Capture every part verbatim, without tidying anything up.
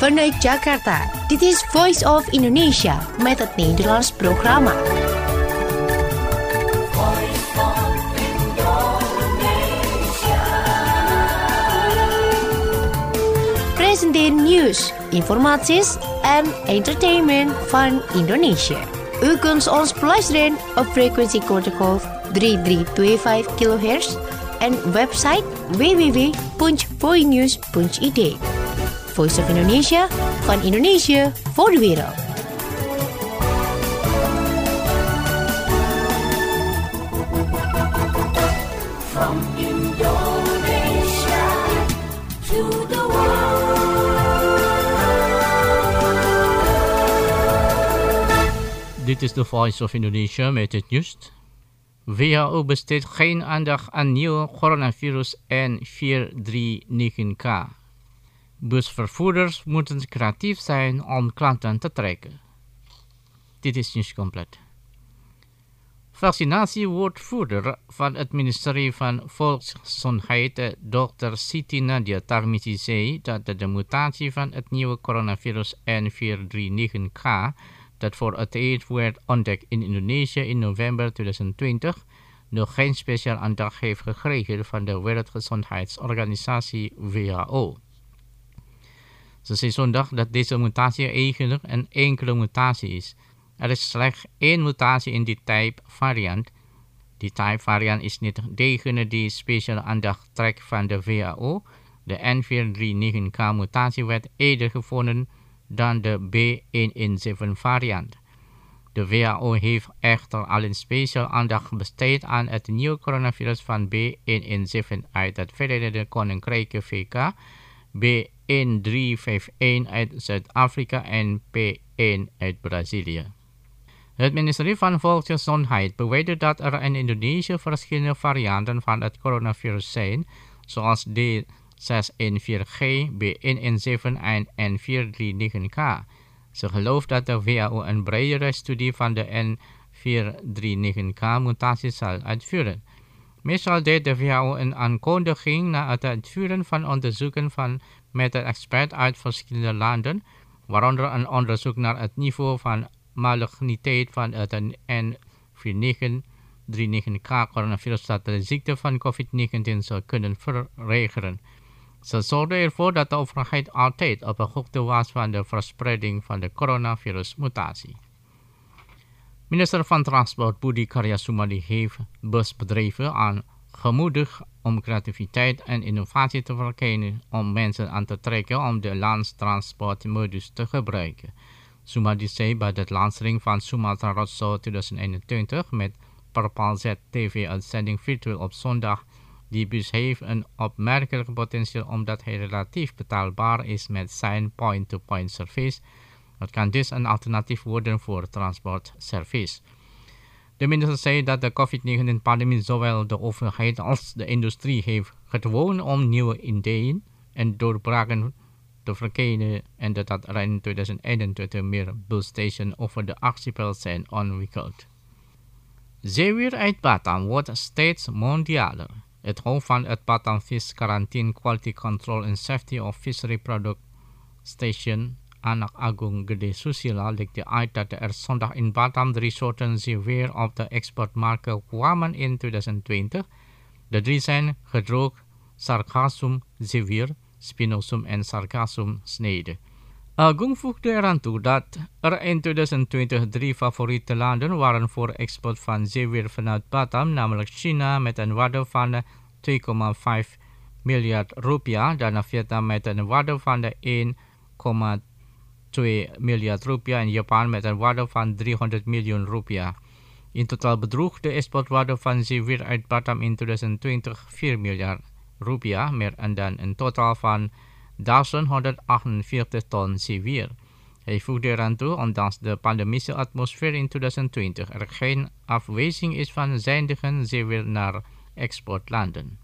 Vanuit Jakarta, dit is Voice of Indonesia met het Nederlands programma. Presenteren nieuws, informaties en entertainment van Indonesië. U kunt ons beluisteren op frequentiegolf drie drie twee vijf kilohertz en website w w w punt voinews punt i d. Voice of Indonesia, van Indonesië voor de wereld. From Indonesia to the world. Dit is de Voice of Indonesia met het nieuws. W H O besteedt geen aandacht aan nieuwe coronavirus N vier drie negen K. Busvervoerders moeten creatief zijn om klanten te trekken. Dit is nieuws compleet. Vaccinatiewoordvoerder van het ministerie van Volksgezondheid, dokter Siti Nadia Tarmizi, zei dat de mutatie van het nieuwe coronavirus N vier drie negen K, dat voor het eerst werd ontdekt in Indonesië in november tweeduizend twintig, nog geen speciaal aandacht heeft gekregen van de Wereldgezondheidsorganisatie W H O. Ze zei zondag dat deze mutatie eigenlijk een enkele mutatie is. Er is slechts één mutatie in die type variant. Die type variant is niet degene die speciale aandacht trekt van de W H O. De N vier drie negen K mutatie werd eerder gevonden dan de B honderdzeventien variant. De W H O heeft echter al een speciale aandacht besteed aan het nieuwe coronavirus van B honderdzeventien uit het Verenigde Koninkrijk V K, B drie vijf een uit Zuid-Afrika en P één uit Brazilië. Het ministerie van Volksgezondheid beweerde dat er in Indonesië verschillende varianten van het coronavirus zijn, zoals D zes een vier G, B honderdzeventien en N vier drie negen K. Ze gelooft dat de W H O een bredere studie van de N vier drie negen K mutatie zal uitvoeren. Meestal deed de W H O een aankondiging na het uitvoeren van onderzoeken van met een expert uit verschillende landen, waaronder een onderzoek naar het niveau van maligniteit van het N vier drie negen K coronavirus dat de ziekte van COVID negentien zou kunnen verregelen. Ze zorgde ervoor dat de overheid altijd op de hoogte was van de verspreiding van de coronavirusmutatie. Minister van Transport Budi Karya Sumadi heeft busbedrijven aangemoedigd om creativiteit en innovatie te verkennen om mensen aan te trekken om de landstransportmodus te gebruiken. Sumadi zei bij de lancering van Sumatra Roadshow tweeduizend eenentwintig met Perpal Z T V-uitzending virtueel op zondag. Die bus heeft een opmerkelijk potentieel omdat hij relatief betaalbaar is met zijn point-to-point service. Het kan dus een alternatief worden voor transportservice. De minister zei dat de COVID negentien pandemie zowel de overheid als de industrie heeft gedwongen om nieuwe ideeën en doorbraken te verkennen en dat er in tweeduizend eenentwintig meer busstations over de archipel zijn ontwikkeld. Zeewier uit Batam wordt steeds mondialer. Het hoofd van het Batam Fish Quarantine Quality Control and Safety of Fishery Product Station, Anak Agung Gede Susila, legde uit dat er zondag in Batam drie soorten zeewier op de exportmarkt kwamen in tweeduizend twintig. De drie zijn gedroogd Sargassum zeewier, Spinosum en Sargassum snede. Agung voegde eraan toe dat er in tweeduizend twintig drie favoriete landen waren voor export van zeewier vanuit Batam, namelijk China met een waarde van twee komma vijf miljard rupiah, daarna Vietnam met een waarde van één komma twee miljard rupiah en Japan met een waarde van driehonderd miljoen rupiah. In totaal bedroeg de exportwaarde van zeewier uit Batam in tweeduizend twintig vier miljard rupiah, meer dan een totaal van duizend honderdachtenveertig ton zeewier. Hij voegde eraan toe, ondanks de pandemische atmosfeer in tweeduizend twintig, er geen afwijzing is van zijndige zeewier naar exportlanden.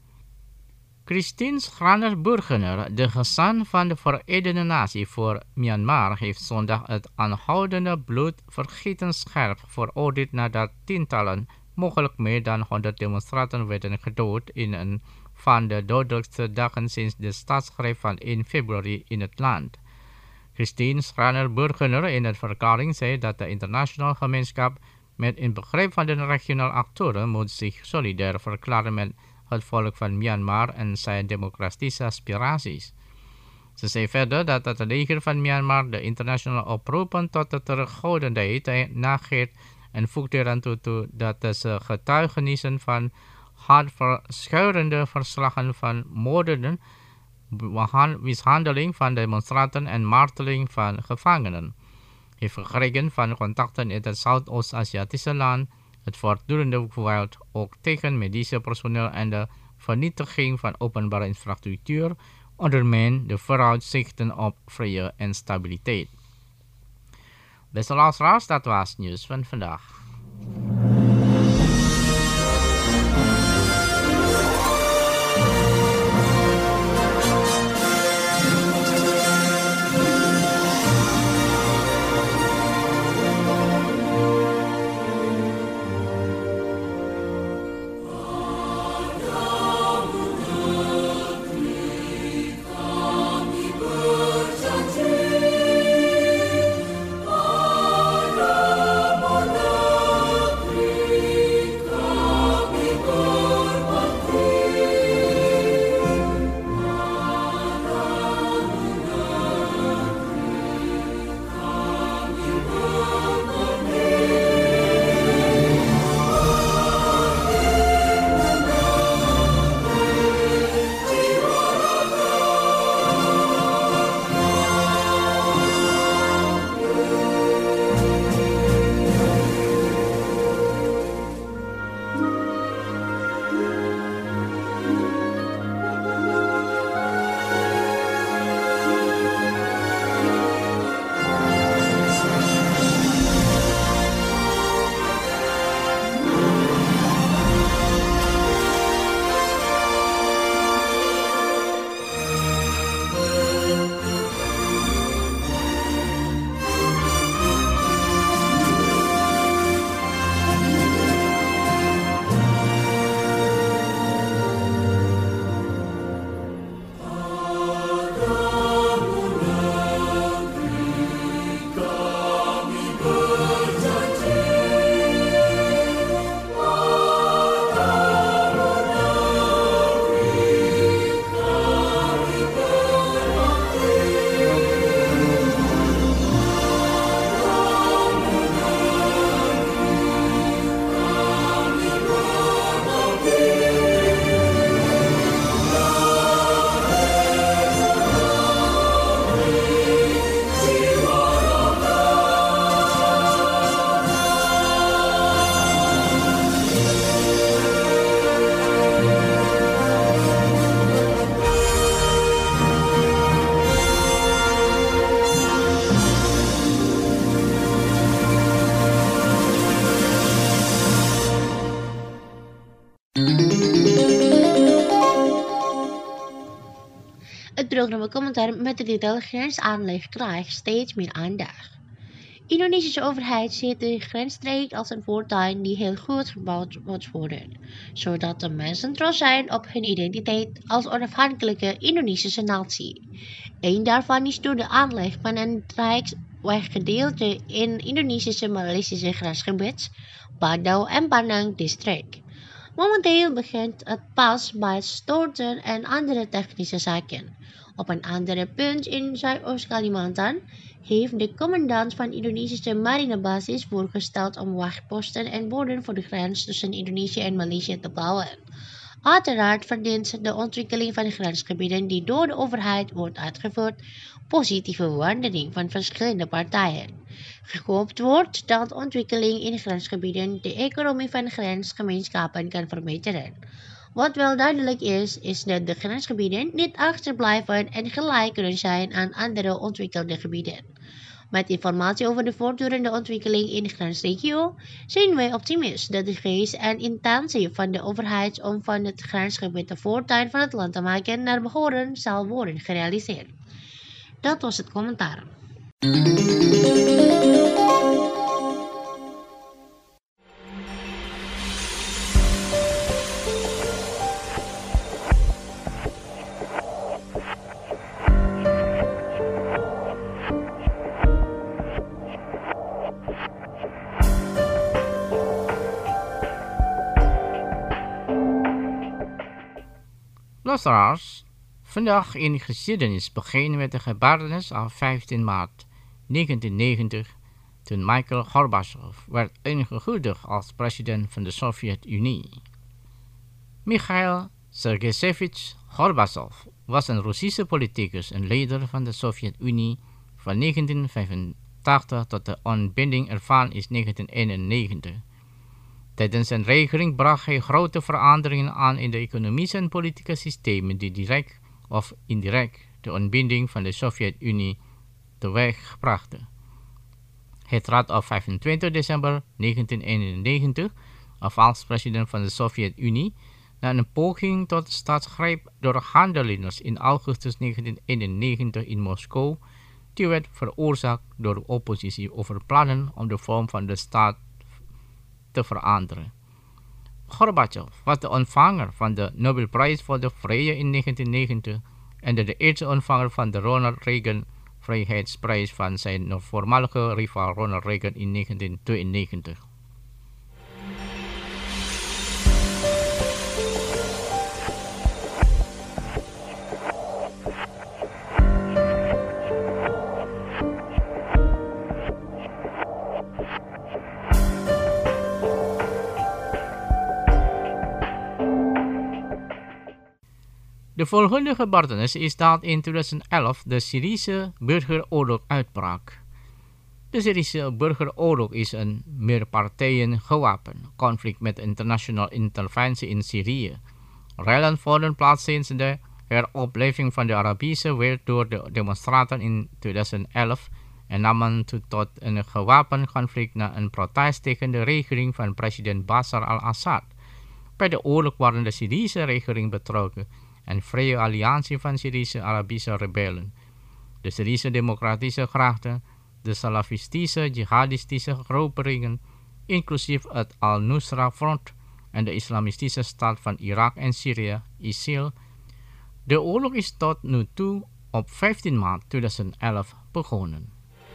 Christine Schraner-Burgener, de gezant van de Verenigde Naties voor Myanmar, heeft zondag het aanhoudende bloedvergieten scherp veroordeeld nadat tientallen, mogelijk meer dan honderd demonstranten werden gedood in een van de dodelijkste dagen sinds de staatsgreep van één februari in het land. Christine Schraner-Burgener in een verklaring zei dat de internationale gemeenschap met inbegrip van de regionale actoren moet zich solidair verklaren met het volk van Myanmar en zijn democratische aspiraties. Ze zei verder dat het leger van Myanmar de internationale oproepen tot de terughoudendheid nageert en voegt eraan toe, toe dat ze getuigenissen van hartverscheurende verslagen van moorden, mishandeling van demonstranten en marteling van gevangenen heeft gekregen van contacten in het Zuidoost-Aziatische land, het voortdurende geweld ook tegen medische personeel en de vernietiging van openbare infrastructuur ondermijnt de vooruitzichten op vrede en stabiliteit. Beste luisteraars, dat was het nieuws van vandaag. Het programma Commentaar met de titel Grensaanleg krijgt steeds meer aandacht. De Indonesische overheid ziet de grensstreek als een voortuin die heel goed gebouwd moet worden, zodat de mensen trots zijn op hun identiteit als onafhankelijke Indonesische natie. Eén daarvan is door de aanleg van een rijksweggedeelte in Indonesische-Maleisische grensgebied, Badau en Panang district. Momenteel begint het pas bij het storten en andere technische zaken. Op een andere punt in Zuidoost-Kalimantan heeft de commandant van de Indonesische marinebasis voorgesteld om wachtposten en borden voor de grens tussen Indonesië en Maleisië te bouwen. Uiteraard verdient de ontwikkeling van grensgebieden die door de overheid wordt uitgevoerd positieve waardering van verschillende partijen. Gehoopt wordt dat de ontwikkeling in grensgebieden de economie van grensgemeenschappen kan verbeteren. Wat wel duidelijk is, is dat de grensgebieden niet achterblijven en gelijk kunnen zijn aan andere ontwikkelde gebieden. Met informatie over de voortdurende ontwikkeling in de grensregio zijn wij optimistisch dat de geest en intentie van de overheid om van het grensgebied de voortuin van het land te maken naar behoren zal worden gerealiseerd. Dat was het commentaar. Luisteraars, vandaag in geschiedenis beginnen met de gebeurtenis op vijftien maart negentien negentig, toen Mikhail Gorbachev werd ingehuldigd als president van de Sovjet-Unie. Mikhail Sergeyevich Gorbachev was een Russische politicus en leider van de Sovjet-Unie van negentien vijfentachtig tot de ontbinding ervan is negentien eenennegentig. Tijdens zijn regering bracht hij grote veranderingen aan in de economische en politieke systemen die direct of indirect de ontbinding van de Sovjet-Unie teweeg brachten. Hij trad op vijfentwintig december negentien eenennegentig af als president van de Sovjet-Unie na een poging tot staatsgreep door handelaars in augustus negentien eenennegentig in Moskou, die werd veroorzaakt door de oppositie over plannen om de vorm van de staat te veranderen. Gorbachev was de ontvanger van de Nobelprijs voor de Vrede in negentien negentig en de eerste ontvanger van de Ronald Reagan Vrijheidsprijs van zijn voormalige rivaal Ronald Reagan in negentien tweeënnegentig. De volgende gebeurtenis is dat in tweeduizend elf de Syrische burgeroorlog uitbrak. De Syrische burgeroorlog is een meerpartijen gewapend conflict met internationale interventie in Syrië. Rellen vonden plaats sinds de heropleving van de Arabische wereld door de demonstranten in tweeduizend elf en namen toe tot een gewapend conflict na een protest tegen de regering van president Bashar al-Assad. Bij de oorlog waren de Syrische regering betrokken en Vrije Alliantie van Syrische Arabische rebellen, de Syrische Democratische Krachten, de Salafistische jihadistische groeperingen, inclusief het Al-Nusra Front en de Islamistische Staat van Irak en Syrië, I S I L. De oorlog is tot nu toe op vijftien maart tweeduizend elf begonnen.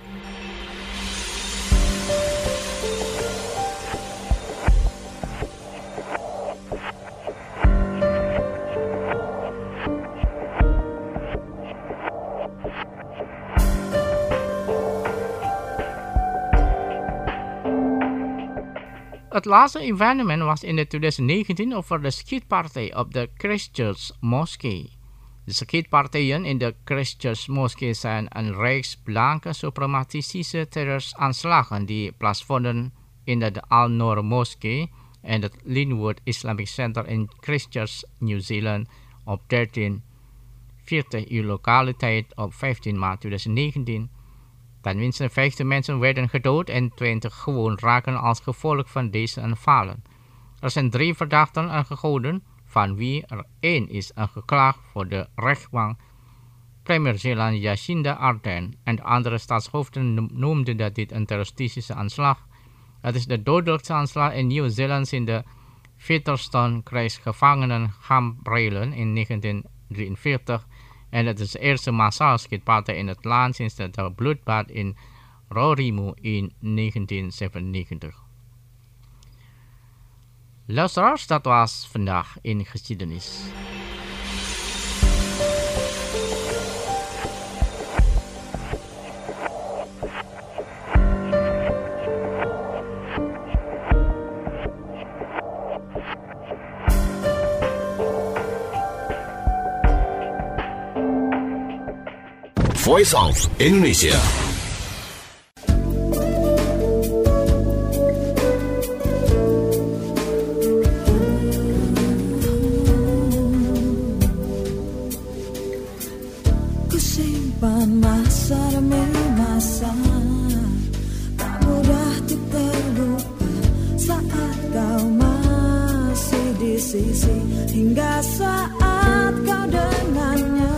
Het laatste evenement was in de tweeduizend negentien over de schietpartij op de Christchurch Moskee. De schietpartijen in de Christchurch Moskee zijn een reeks blanke suprematistische terreuraanslagen die plaatsvonden in de Al-Noor Moskee en het Linwood Islamic Center in Christchurch, Nieuw-Zeeland op dertien veertig uur lokale tijd op vijftien maart tweeduizend negentien. Tenminste vijftien mensen werden gedood en twintig gewond raken als gevolg van deze aanvallen. Er zijn drie verdachten aangehouden, van wie er één is aangeklaagd voor de rechtbank. Premier Zeeland Jacinda Ardern en de andere staatshoofden noemden dat dit een terroristische aanslag. Het is de dodelijkste aanslag in Nieuw-Zeeland in de Featherston krijgsgevangenenkamp in negentien drieënveertig. En het is de eerste massaal schietpartij in het land sinds het bloedbad in Roraima in negentien zevenennegentig. Luisteraars, dat was vandaag in geschiedenis. Voice of Indonesia. Kusimpan masa demi masa, tak mudah untuk terlupa saat kau masih di sisi, hingga saat kau dengannya.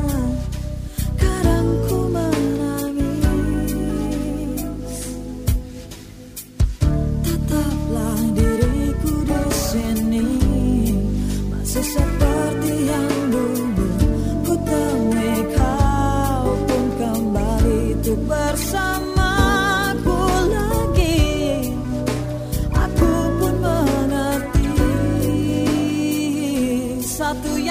Seperti yang dulu ku temui kau pun kembali untuk bersamaku lagi. Aku pun mengerti satu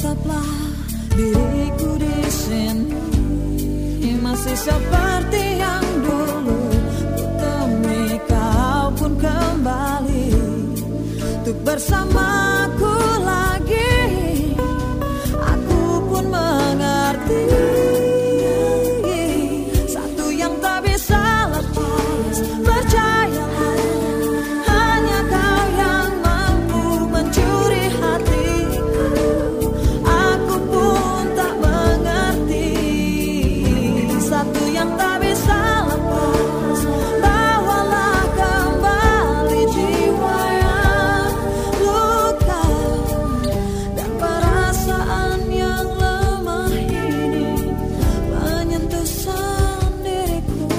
Tataplah diriku di sini, masih seperti yang dulu. Ku temui kau pun kembali untuk bersamaku lagi. Aku pun mengerti satu yang tak bisa lepas. Percayalah, hanya kau yang mampu mencuri hatiku. Aku pun tak mengerti satu yang tak bisa lepas. Bawalah kembali jiwa yang luka dan perasaan yang lemah ini menyentuh sendiriku.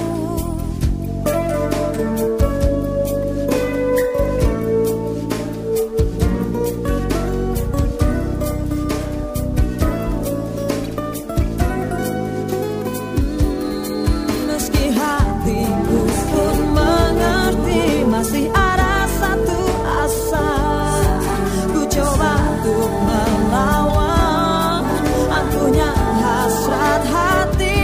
Meski hatiku pun mengerti, masih ada satu asa. Ku coba untuk melawan angkuhnya hasrat hati.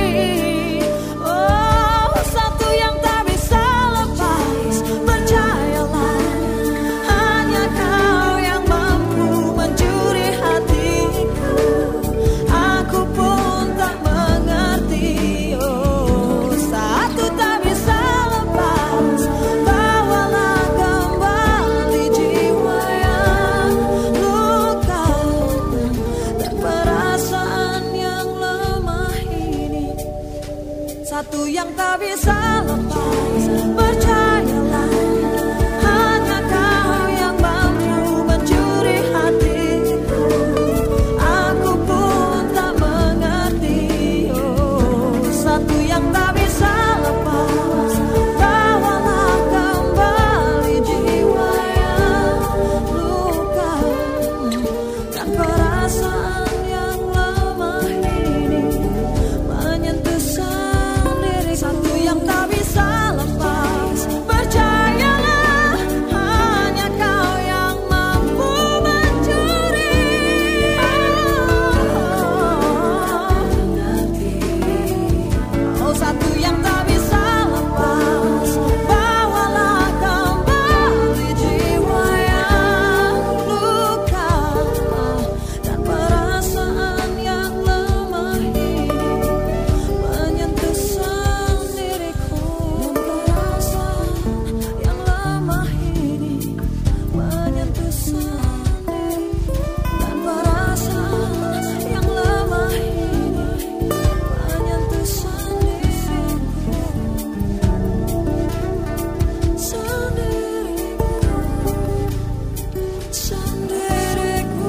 Oh, satu yang tak bisa lepas. Percayalah, hanya kau yang mampu mencuri hatiku. Aku pun tak mengerti. Oh, satu tak bisa lepas. Bawalah kembali jiwa yang luka dan perasaan yang lemah ini. Satu yang tak bisa lepas. Percayalah, hanya kau yang mampu mencuri hatiku. Aku pun tak mengerti. Oh, satu yang tak bisa lepas. Bawalah kembali jiwa yang luka dan perasaan yang lemah ini menyentuh sendiri. Satu yang tak bisa lepas. Percayalah, hanya kau yang mampu mencuri. Oh, satu yang tak bisa lepas. Bawalah kembali jiwa yang luka dan perasaan yang lemah ini menyentuh sendiriku. Dan perasaan yang lemah ini menyentuh sendiri. Dan perasaan yang lemah ini menyentuh sendiriku. Sendiriku,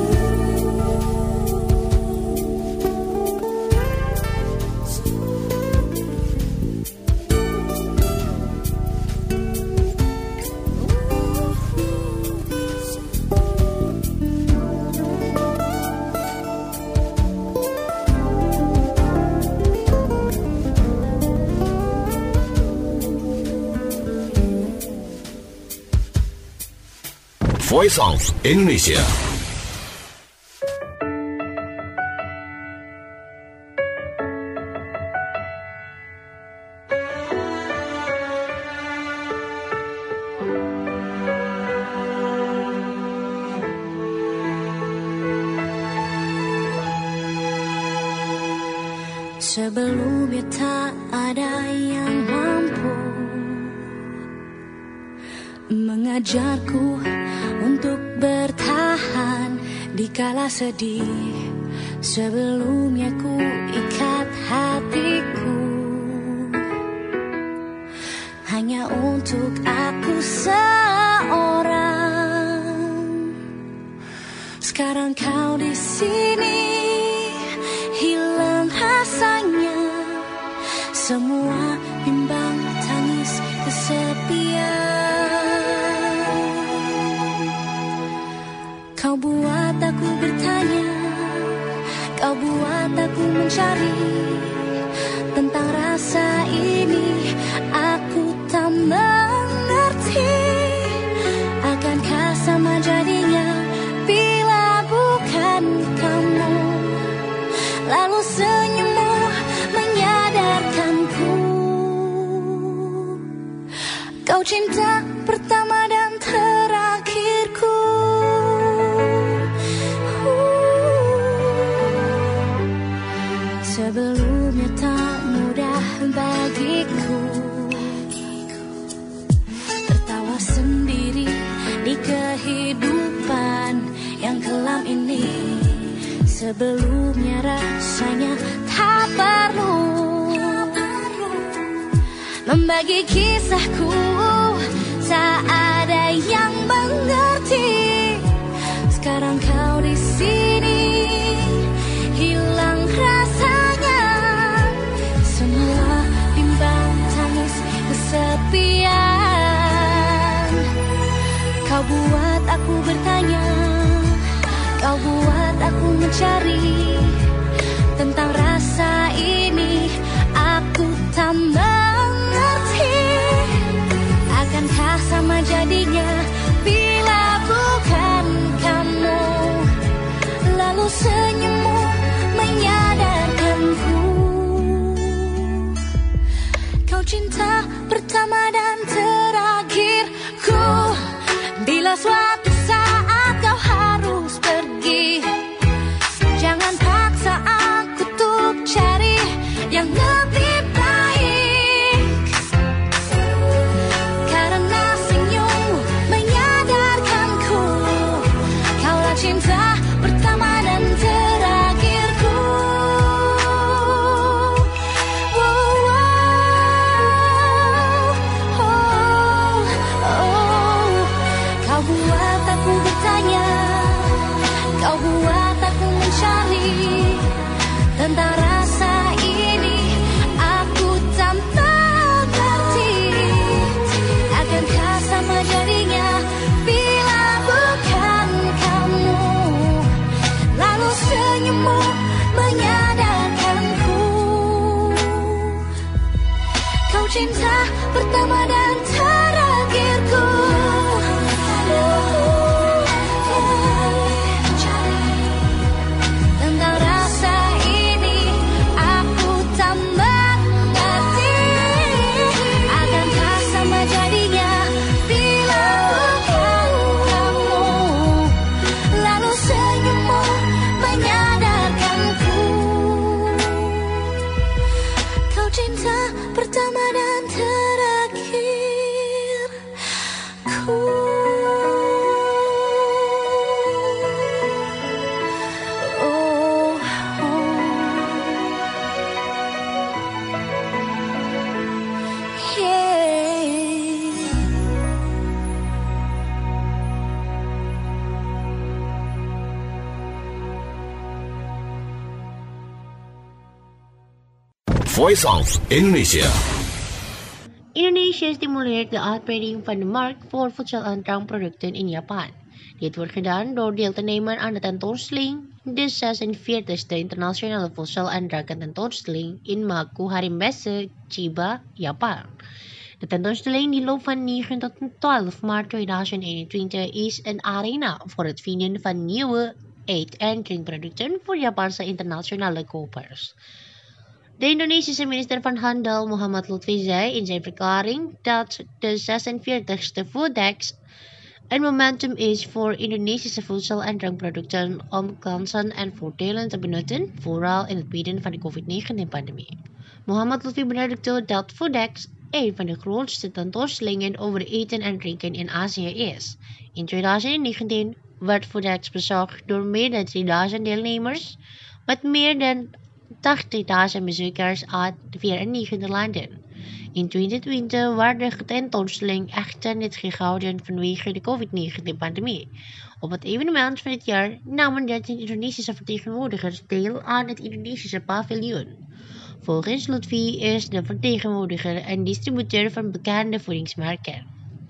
Voice of Indonesia. Sebelumnya tak ada yang mampu mengajarku untuk bertahan di kala sedih. Sebelumnya ku ikat hatiku hanya untuk aku seorang. Sekarang kau di sini, hilang rasanya semua bimbang tangis kesepian. Kau buat aku bertanya, kau buat aku mencari tentang rasa ini. Aku tak mengerti, akankah sama jadinya bila bukan kamu. Sebelumnya rasanya tak perlu membagi kisahku, tak ada yang mengerti. Sekarang kau di sini, hilang rasanya. Semua bimbang tangis kesepian. Kau buat aku bertanya, kau buat aku mencari tentang rasa ini. Aku tak mengerti, akankah sama jadinya bila bukan kamu. Lalu senyummu menyadarkanku, kau cinta pertama dan terakhirku. Bila suatu saat kau harus pergi, jangan paksa aku untuk cari yang lebih baik. Karena senyummu menyadarkanku, kaulah cinta pertama dan terakhirku. Wow, wow, oh, oh. Kau buat aku bertanya, kau buat aku mencari tentang rasa ini. Aku tak mengerti, akankah sama jadinya bila bukan kamu. Lalu senyummu menyadarkanku, kau cinta pertama dan terakhirku. Tentang rasa ini aku tak mengerti, akankah sama jadinya bila bukan kamu. Lalu senyummu menyadarkanku, kau cinta pertama dan terakhirku. Oh, oh. Yeah. Voice of Indonesia. Indonesia stimuleert de uitbreiding van de markt voor voedselaandrangproducten in Japan. Dit wordt gedaan door deel te nemen aan de tentoonstelling, de zesenveertigste internationale voedselaandrang-tentoonstelling in Makuharimbese, Chiba, Japan. De tentoonstelling die loopt van negen tot twaalf maart tweeduizend eenentwintig is een arena voor het vinden van nieuwe eet- en drinkproducten voor Japanse internationale kopers. De Indonesische minister van Handel Muhammad Lutfi zei in zijn verklaring dat de zesenveertigste Fooddex een momentum is voor Indonesische voedsel- en drankproducten om kansen en voordelen te benutten, vooral in het midden van de covid negentien-pandemie. Muhammad Lutfi benadrukte dat Fooddex een van de grootste tentoonstellingen over eten en drinken in Azië is. In tweeduizend negentien werd Fooddex bezocht door meer dan drieduizend deelnemers, met meer dan tachtigduizend bezoekers uit vierennegentig landen. In twintig twintig werd de tentoonstelling echter niet gehouden vanwege de covid negentien-pandemie. Op het evenement van dit jaar namen dertien Indonesische vertegenwoordigers deel aan het Indonesische paviljoen. Volgens Lutfi is de vertegenwoordiger en distributeur van bekende voedingsmerken.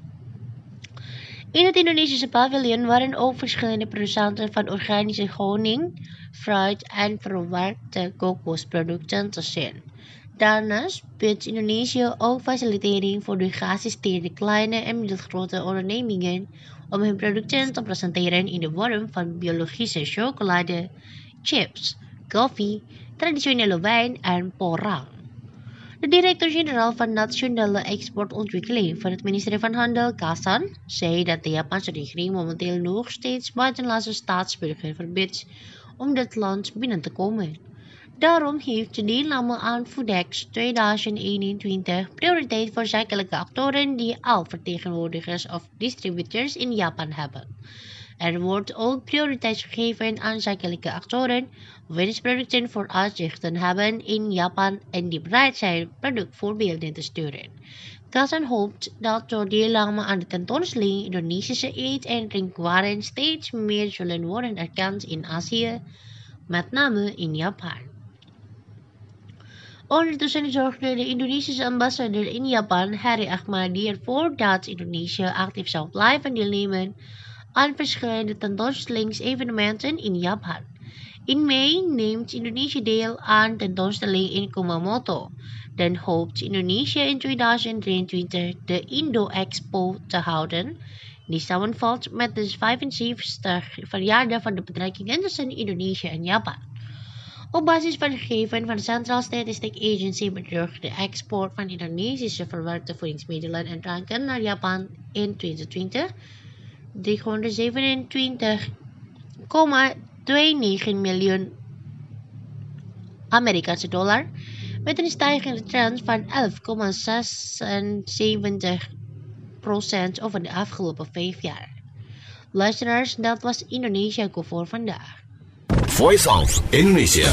In het Indonesische paviljoen waren ook verschillende producenten van organische honing, fruit en verwerkte kokosproducten te zien. Daarnaast biedt Indonesië ook facilitering voor de geassisteerde kleine en middelgrote ondernemingen om hun producten te presenteren in de vorm van biologische chocolade, chips, koffie, traditionele wijn en porang. De directeur-generaal van Nationale Exportontwikkeling van het ministerie van Handel, Kasan, zei dat de Japanse regering momenteel nog steeds buitenlandse staatsburgers verbiedt om dit land binnen te komen. Daarom heeft de deelname aan Fooddex tweeduizend eenentwintig prioriteit voor zakelijke actoren die al vertegenwoordigers of distributeurs in Japan hebben. Er wordt ook prioriteit gegeven aan zakelijke actoren, winstproducten voor uitzichten hebben in Japan en die bereid zijn productvoorbeelden te sturen. Kazan hoopt dat door deelname aan de tentoonstelling Indonesische eet- en drinkwaren steeds meer zullen worden erkend in Azië, met name in Japan. Ondertussen zorgde de Indonesische ambassadeur in Japan, Harry Ahmadi, ervoor dat Indonesië actief zou blijven deelnemen aan verschillende tentoonstellingsevenementen in Japan. In mei neemt Indonesië deel aan de tentoonstelling in Kumamoto. Dan hoopt Indonesië in tweeduizend drieëntwintig de Indo-Expo te houden, die samenvalt met de vijfenzeventigste verjaardag van de betrekkingen tussen Indonesië en Japan. Op basis van gegevens van de Central Statistic Agency bedroeg de export van Indonesische verwerkte voedingsmiddelen en dranken naar Japan in tweeduizend twintig driehonderdzevenentwintig komma negenentwintig miljoen Amerikaanse dollar, met een stijgende trend van elf komma zesenzeventig procent over de afgelopen vijf jaar. Luisteraars, dat was Indonesia Go voor vandaag. Voice of Indonesia.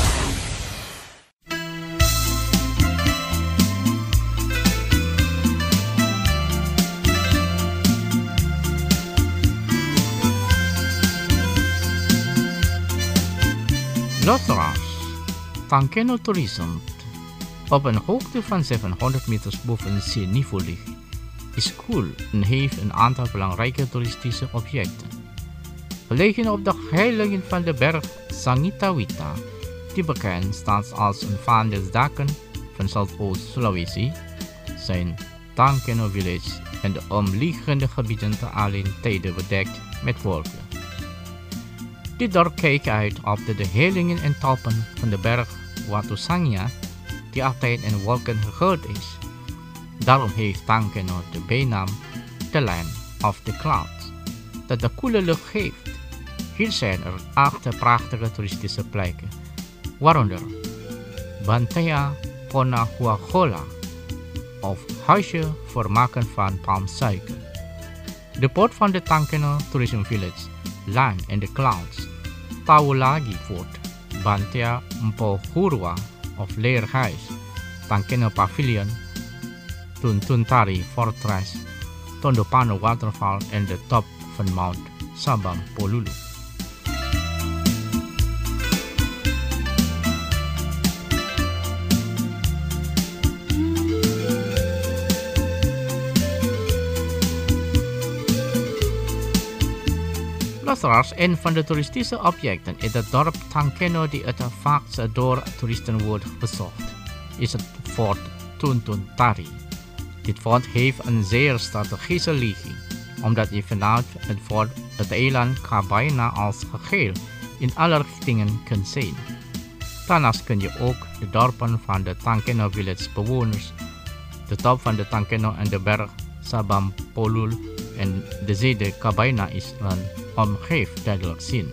Luisteraars, Tankeno Tourism, op een hoogte van zevenhonderd meters boven zeeniveau ligt, is cool en heeft een aantal belangrijke toeristische objecten. Gelegen op de heilige van de berg Sangitawita, die bekend staat als een van de daken van Zuidoost-Sulawesi, zijn Tankeno Village en de omliggende gebieden te allen tijden bedekt met wolken. Dit dorp kijkt uit op de, de hellingen en toppen van de berg Watu Sangya, die altijd in wolken gehuld is. Daarom heeft Tankeno de bijnaam The Land of the Clouds, dat de koele lucht geeft. Hier zijn er acht prachtige toeristische plekken, waaronder Bantea Ponahuahola, of huisje voor maken van palmsuiker. De poort van de Tankeno Tourism Village, Land in the Clouds, Taulagi Fort, Bantea Mpohurwa of Leerhuis, Tankeno Pavilion, Tuntuntari Fortress, Tondopano Waterfall en de top van Mount Sabam Polulu. Luisteraars, een van de toeristische objecten in het dorp Tankeno die het vaakst door toeristen wordt bezocht, is het fort Tuntuntari. Dit fort heeft een zeer strategische ligging, omdat je vanuit het fort het eiland Kabaina als geheel in alle richtingen kunt zien. Daarnaast kun je ook de dorpen van de Tankeno Village bewoners, de top van de Tankeno en de berg Sabam Polul en de zee Kabaina Island omgeeft duidelijk zien.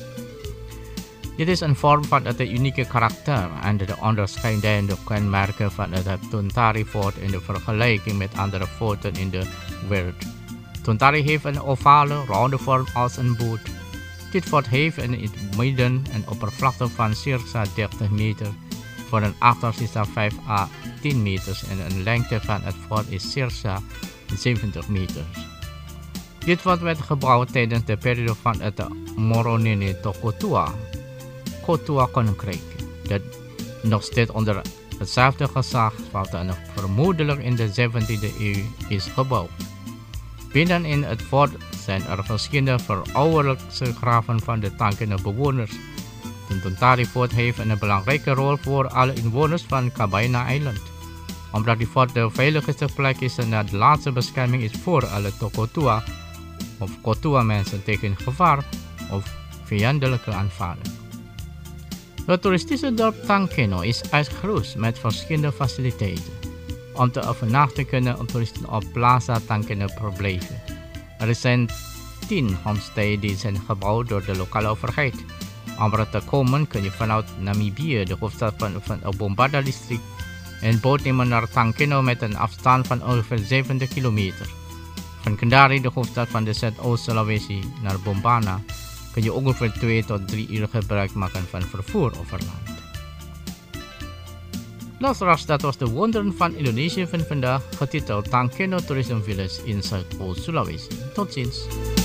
Dit is een vorm van het unieke karakter en de onderscheidende kenmerken van het Tuntari Fort in de vergelijking met andere forten in de wereld. Tuntari heeft een ovale, ronde vorm als een boot. Dit fort heeft in het midden een oppervlakte van circa dertig meter, voor een achterste is vijf à tien meters en een lengte van het fort is circa zeventig meter. Dit fort werd gebouwd tijdens de periode van het Moronene Tokotua, Kotua Koninkrijk, dat nog steeds onder hetzelfde gezag valt en vermoedelijk in de zeventiende eeuw is gebouwd. Binnen in het fort zijn er verschillende verouderlijke graven van de Tankeno bewoners. De Tuntari Fort heeft een belangrijke rol voor alle inwoners van Kabaina Island, omdat die fort de veiligste plek is en de laatste bescherming is voor alle Tokotua of Kotua mensen tegen gevaar of vijandelijke aanvallen. Het toeristische dorp Tankeno is uitgerust met verschillende faciliteiten. Om te overnachten kunnen toeristen op Plaza Tankeno verblijven. Er zijn tien homestays die zijn gebouwd door de lokale overheid. Om er te komen kun je vanuit Namibië, de hoofdstad van, van het Bombada-district, een boot nemen naar Tankeno met een afstand van ongeveer zeventig kilometer. van Kendari, de hoofdstad van de Zuidoost-Sulawesi, naar Bombana kun je ongeveer twee tot drie uur gebruik maken van vervoer over land. Luisteraars, dat was de wonderen van Indonesië van vandaag, getiteld Tangkeno Tourism Village in Zuidoost-Sulawesi. Tot ziens.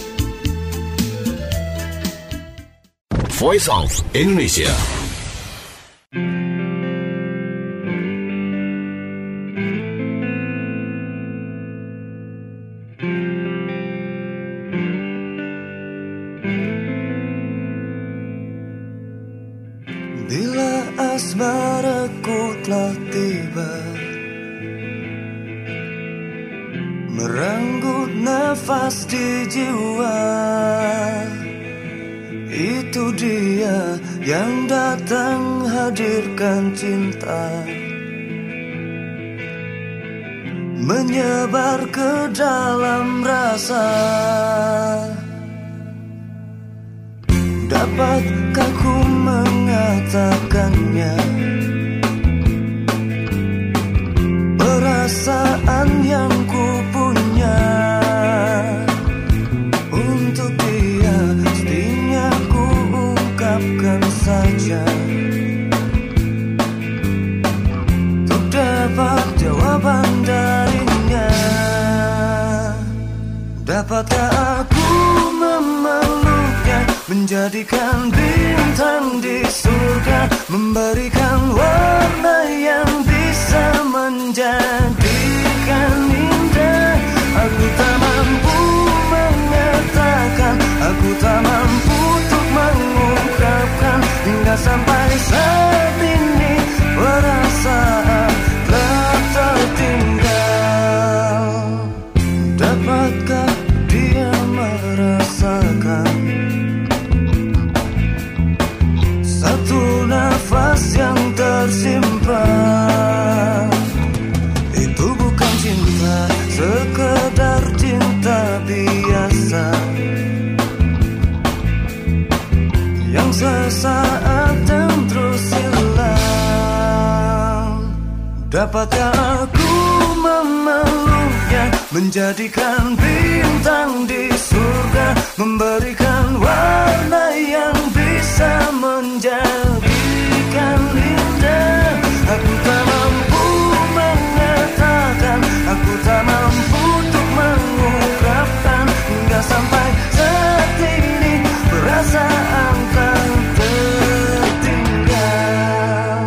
Voice of Indonesia. Bila asmaraku telah tiba, merenggut nafas di jiwa, itu dia yang datang hadirkan cinta, menyebar ke dalam rasa. Dapatkah ku mengatakannya? Perasaan yang ku punya untuk dia, mestinya ku ungkapkan saja. Untuk dapat jawaban darinya, dapatkah aku memeluknya, menjadikan bintang di surga, memberikan warna yang bisa menjadikan indah. Aku tak mampu mengatakan, aku tak mampu untuk mengungkapkan, hingga sampai saat ini perasaan telah tertinggal. Dapatkah dia merasakan satu nafas yang tersimpan? Itu bukan cinta, sekedar cinta biasa yang sesaat dan terus hilang. Dapatkah aku memeluknya, menjadikan bintang di surga, memberikan warna yang bisa menjadikan indah. Aku tak mampu mengatakan, aku tak mampu untuk mengungkapkan, hingga sampai saat ini perasaan tak tertinggal.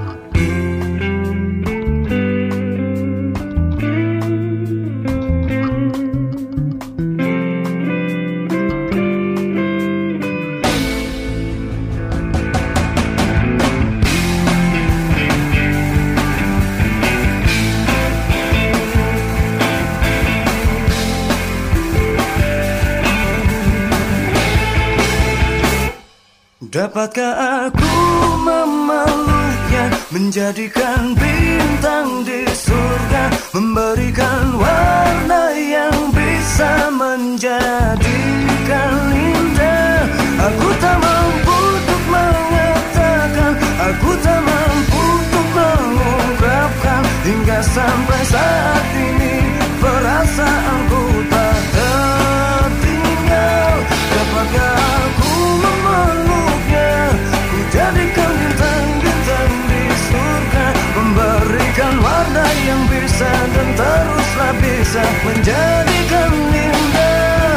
Dapatkah aku memeluknya, menjadikan bintang di surga, memberikan warna yang bisa menjadikan indah. Aku tak mampu untuk mengatakan, aku tak mampu untuk mengungkapkan, hingga sampai saat ini perasaanku tak tertinggal. Dapatkah aku memeluknya, ku jadikan bintang-bintang di surga, memberikan warna yang bisa dan teruslah bisa menjadikan indah.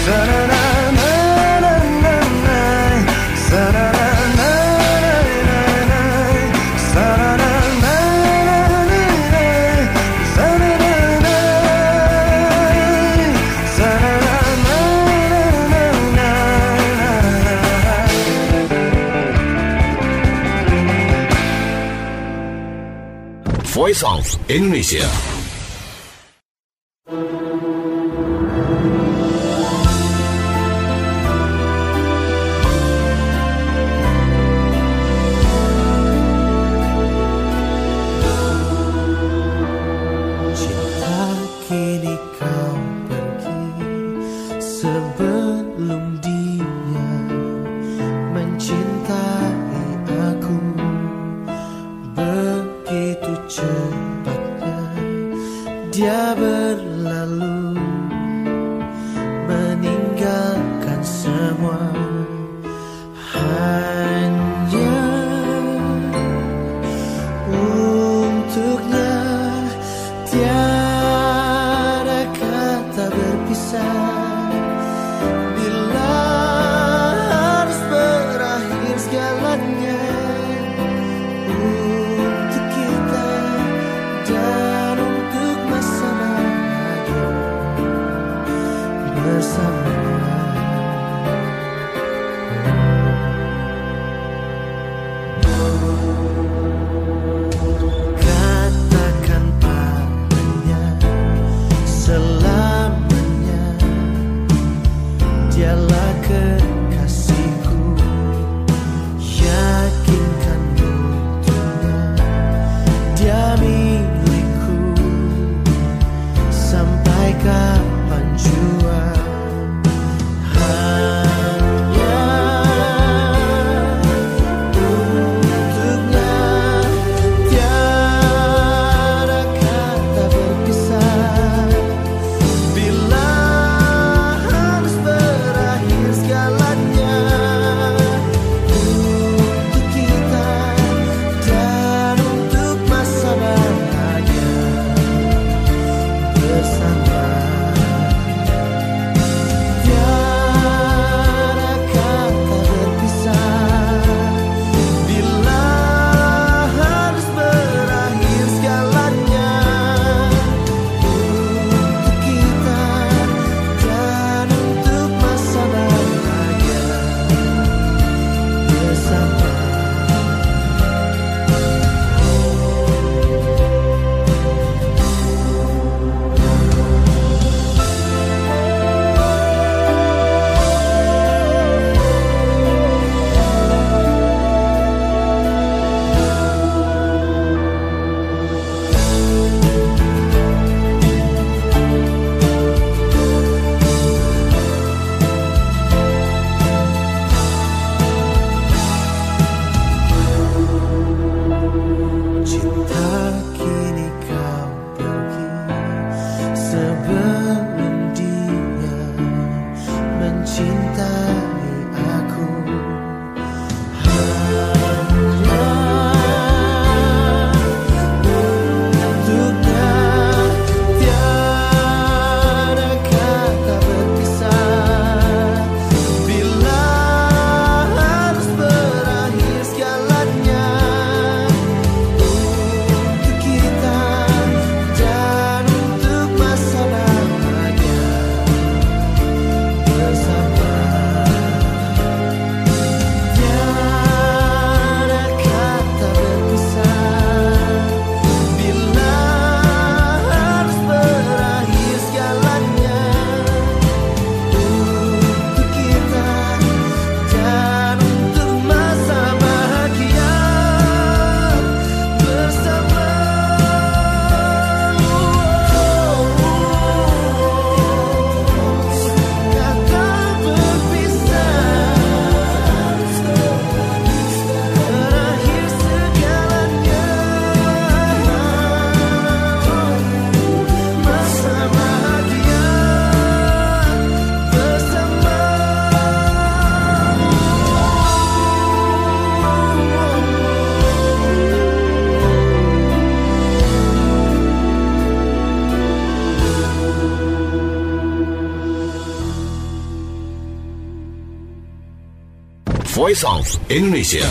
Sa-na-na-na-na-na-na, sa-na-na-na-na-na, sa-na-na-na-na-na, sa-na-na-na, sa-na-na-na-na-na. Voice of Indonesia. Cinta, kini kau pergi sebelum dia mencintai aku begitu cepatnya. hanya untuknya tiada kata berpisah. Bila harus berakhir segalanya untuk kita dan untuk masa bahagia bersama. Katakan padanya selamanya dialah kekasihku, yakinkan untuknya dia milikku sampai kapan jua. Hanya untuknya tiada kata berpisah. Bila harus berakhir segalanya untuk kita dan untuk masa bahagia bersama. Tiada kata berpisah. Bila harus berakhir segalanya untuk kita dan untuk masa bahagia bersama. Cinta kini kau pergi sebelum dia mencintai aku. Hanya untuknya tiada kata berpisah. Bila harus berakhir segalanya untuk kita dan untuk masa bahagia bersama. Tiada kata berpisah. Bila harus berakhir segalanya untuk kita dan untuk masa bahagia bersama. Kata berpisah berakhir segalanya masa bahagia bersama. Voice of Indonesia.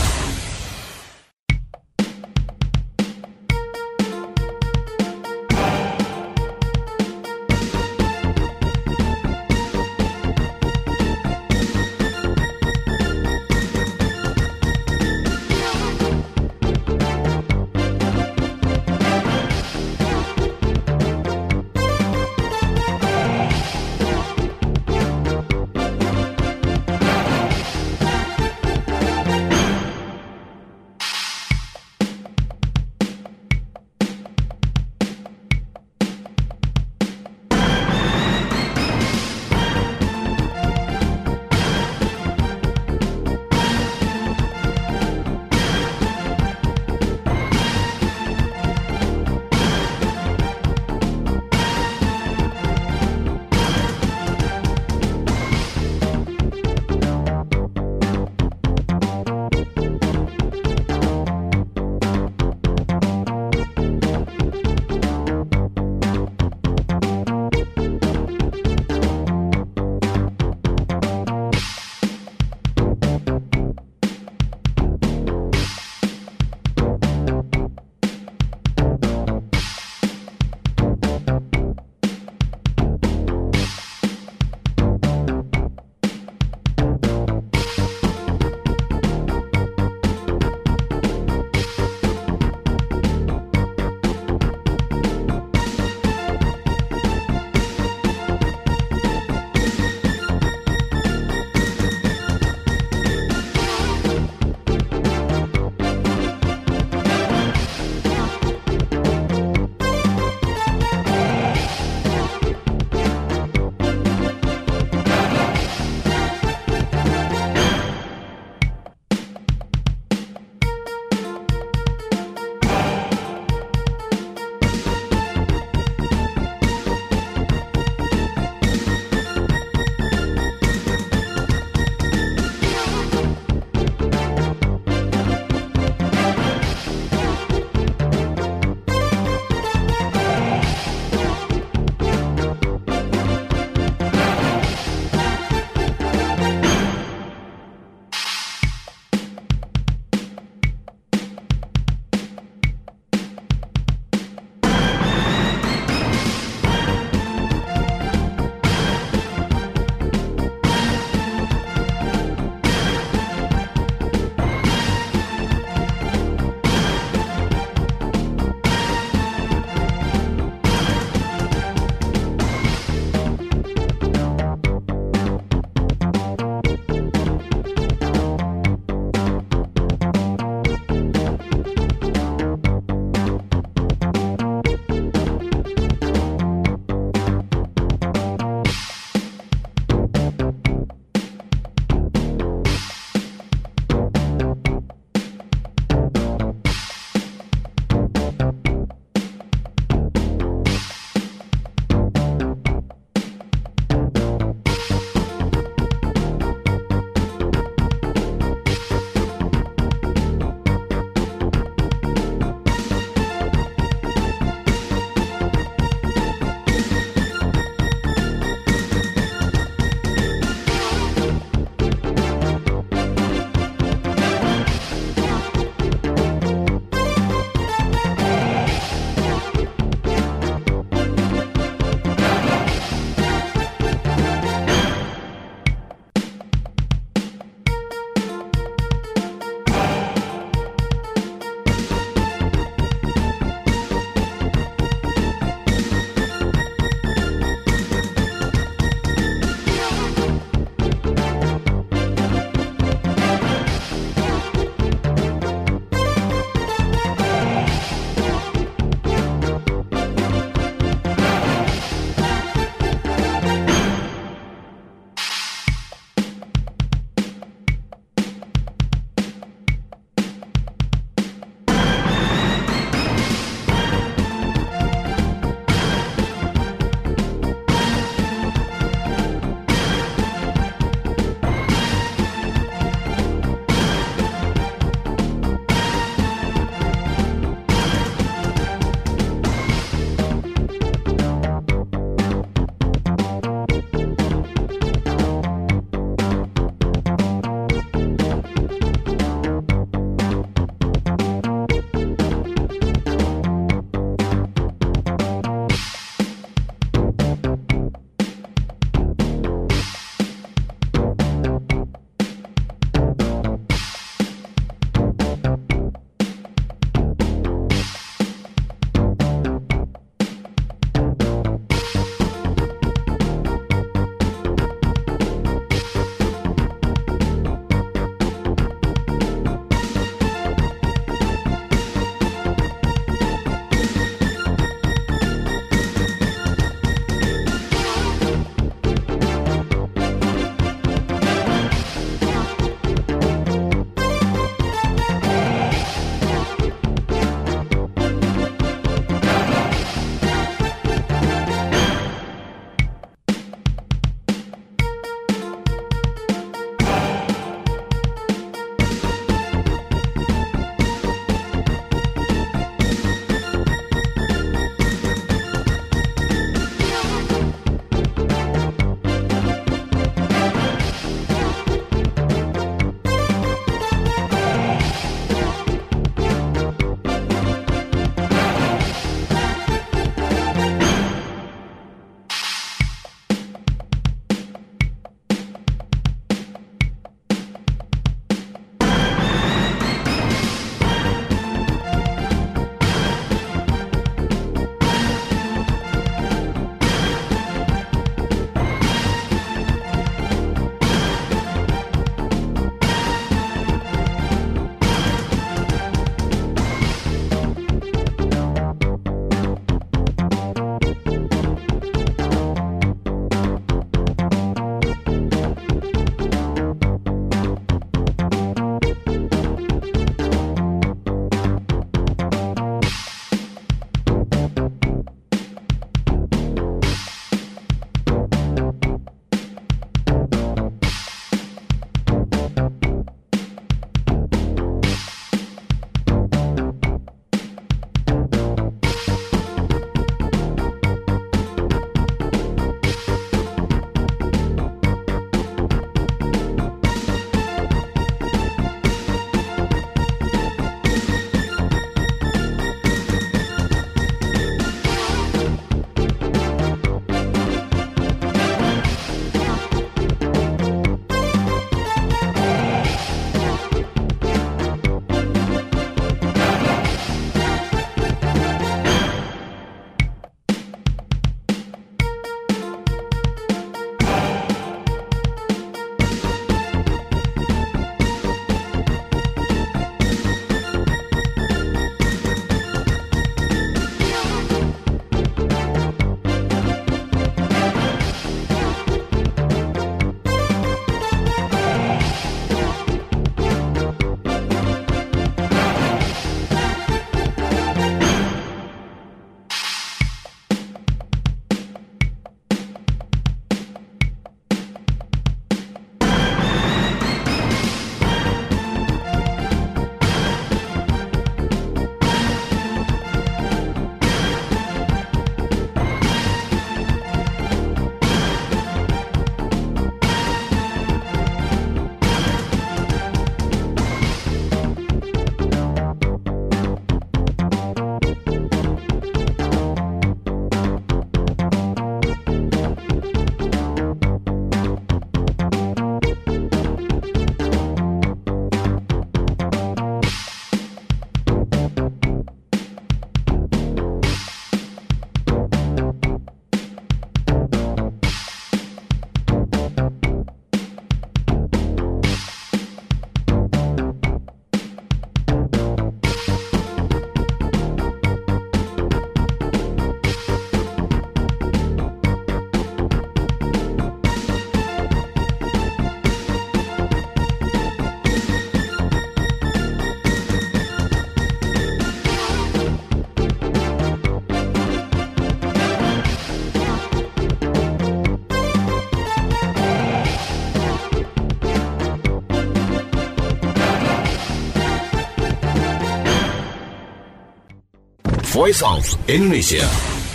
Voice of Indonesia.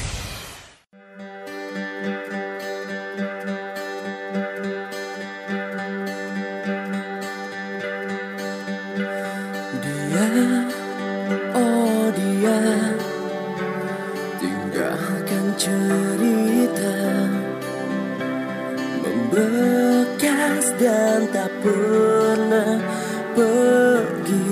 Dia, oh dia, tinggalkan cerita membekas dan tak pernah pergi.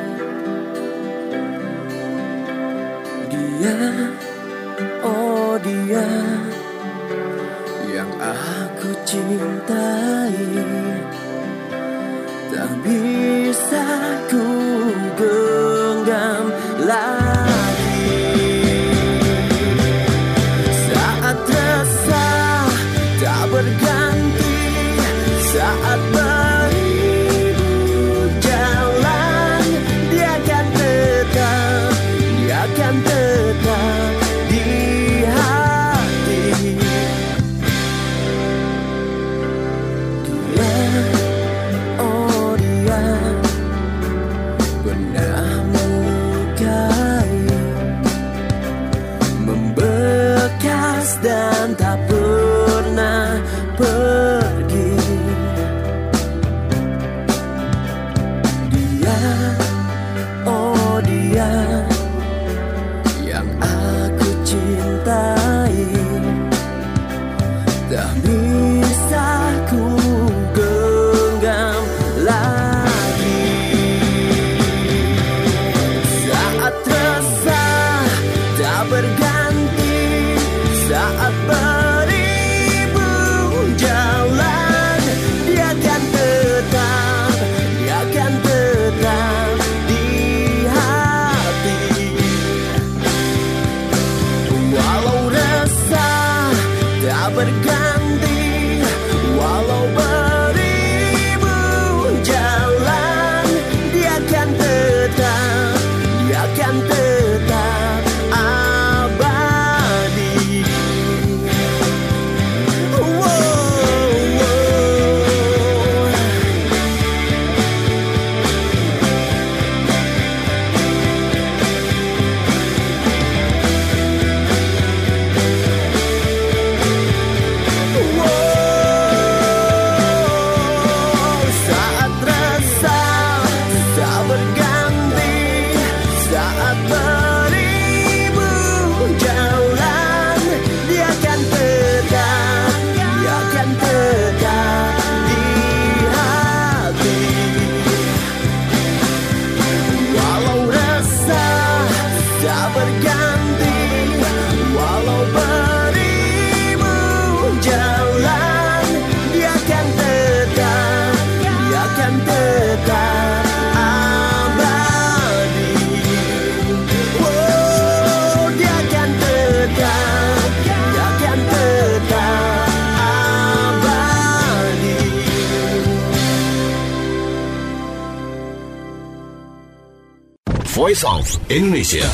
Dia, oh dia, yang aku cintai, tak bisa ku genggam lagi. Saat resah tak berganti, saat beribu jalan, dia akan tetap, dia akan tetap di hati. Dia, oh dia, pernah melukai, membekas dan tak pernah pergi. Dia, oh dia, yang aku cintai, tak bisa ku genggam lagi. Saat resah tak berganti, saat beribu jalan, dia akan tetap, dia akan tetap di hati. Walau resah tak berganti, walau beribu jalan, dia akan tetap, dia akan tetap abadi. Wow, wow. Wow, saat resah tak berganti, saat beribu jalan, dia akan tetap, dia akan tetap di hati. Walau resah tak berganti, walau beribu jalan, dia akan tetap, dia akan tetap abadi. Wow, dia akan tetap, dia akan tetap abadi. Voice of Indonesia.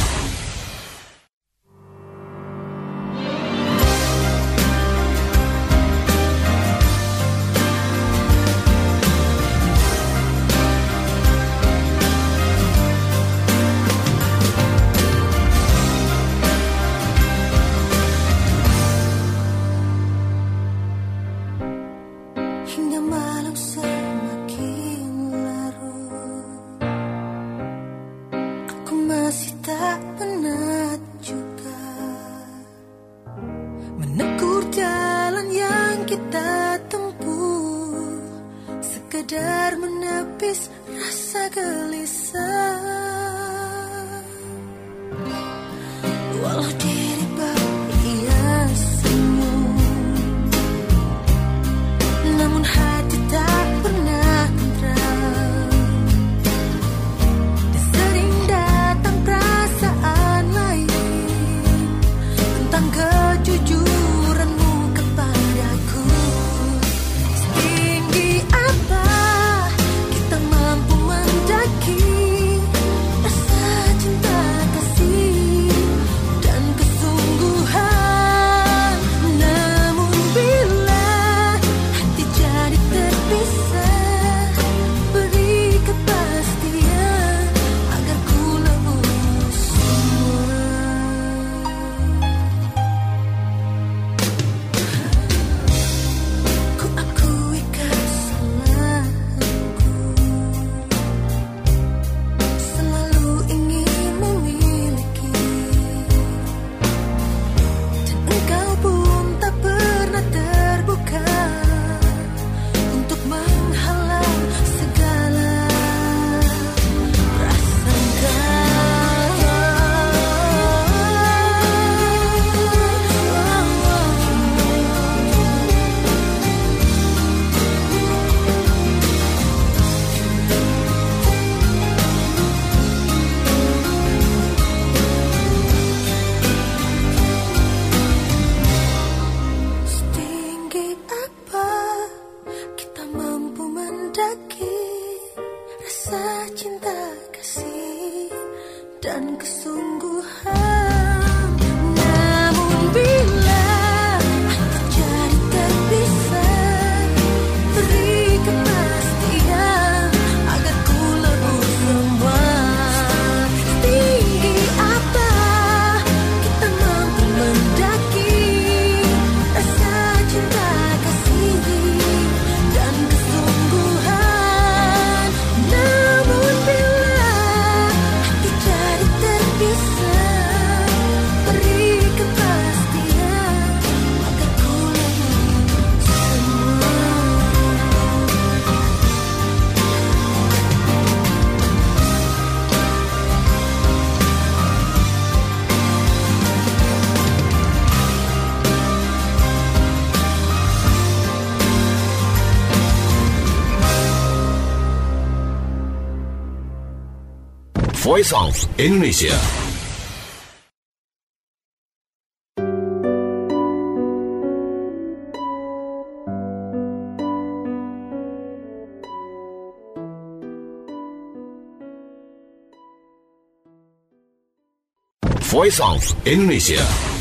Hingga malam semakin larut, aku masih tak penat juga menegur jalan yang kita tempuh, sekedar menepis rasa gelisah. Walau diri bahagia senyum, namun hati tak pernah tentram, dan sering datang perasaan lain tentang kejujuranmu kepadaku. Setinggi apa kita mampu mendaki rasa cinta kasih dan kesetiaan. cinta kasih dan kesungguhan. Namun bila hati jadi terpisah, beri kepastian agar ku lebur semua. Tinggi apa kita mampu mendaki rasa cinta kasih dan kesungguhan. Namun bila hati jadi terpisah, beri kepastian agar ku lebur semua. Voice of Indonesia. Voice of Indonesia.